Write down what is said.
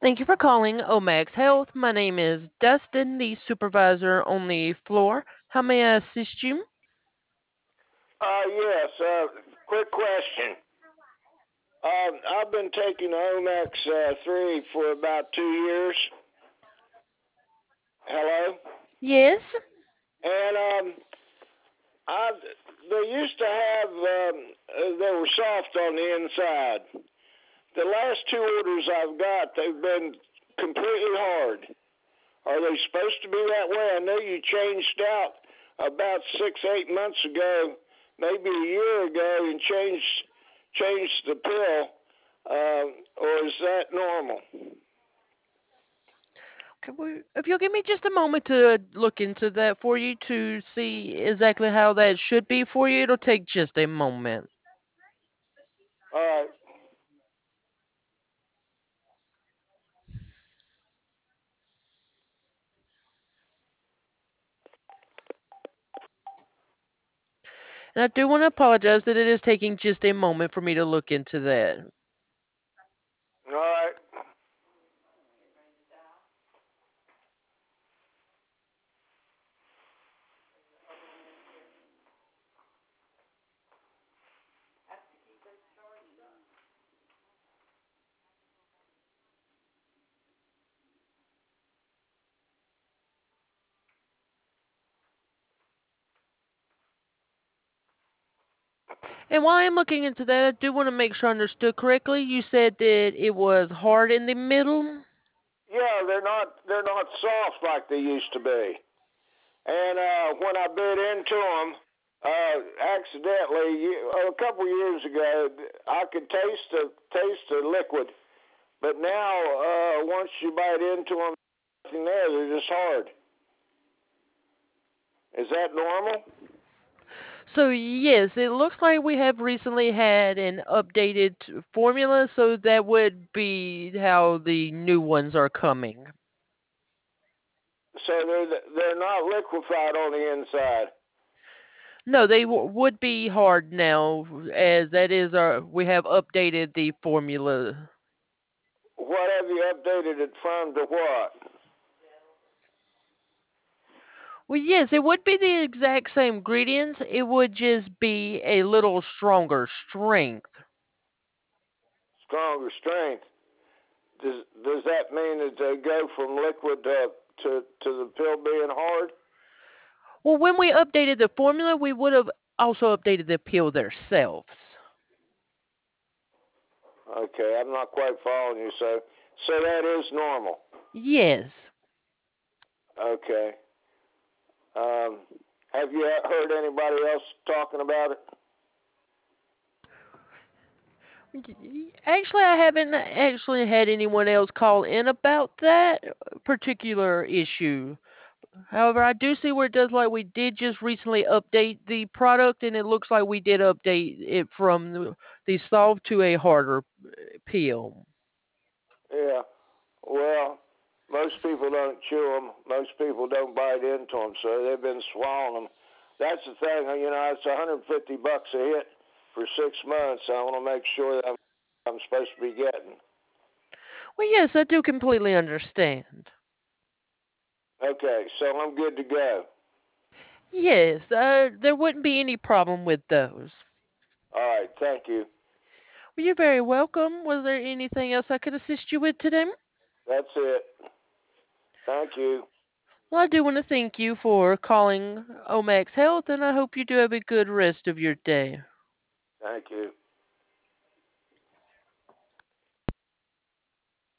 Thank you for calling Omax Health. My name is Dustin, the supervisor on the floor. How may I assist you? Yes. Quick question. I've been taking Omax 3 for about 2 years. Hello. Yes? And I they used to have they were soft on the inside. The last two orders I've got, they've been completely hard. Are they supposed to be that way? I know you changed out about 6, 8 months ago, maybe a year ago, and changed the pill. Or is that normal? If you'll give me just a moment to look into that for you to see exactly how that should be for you, it'll take just a moment. All right. And I do want to apologize that it is taking just a moment for me to look into that. All right. And while I'm looking into that, I do want to make sure I understood correctly. You said that it was hard in the middle? Yeah, they're not soft like they used to be. And when I bit into them, accidentally, a couple years ago, I could taste the liquid. But now, once you bite into them, nothing there. They're just hard. Is that normal? So yes, it looks like we have recently had an updated formula, so that would be how the new ones are coming. So they're not liquefied on the inside. No, they would be hard now, as that is our we have updated the formula. What have you updated it from to what? Well, yes, it would be the exact same ingredients. It would just be a little stronger strength. Stronger strength. Does that mean that they go from liquid to the pill being hard? Well, when we updated the formula, we would have also updated the pill themselves. Okay, I'm not quite following you. So that is normal. Yes. Okay. Um, have you heard anybody else talking about it? Actually, I haven't actually had anyone else call in about that particular issue. However, I do see where it does like we did just recently update the product, and it looks like we did update it from the soft to a harder peel. Yeah. Well, most people don't chew them. Most people don't bite into them, so they've been swallowing them. That's the thing. It's $150 a hit for 6 months. I want to make sure that I'm supposed to be getting. Well, yes, I do completely understand. Okay, so I'm good to go. Yes, there wouldn't be any problem with those. All right, thank you. Well, you're very welcome. Was there anything else I could assist you with today? That's it. Thank you. Well, I do want to thank you for calling Omax Health, and I hope you do have a good rest of your day. Thank you.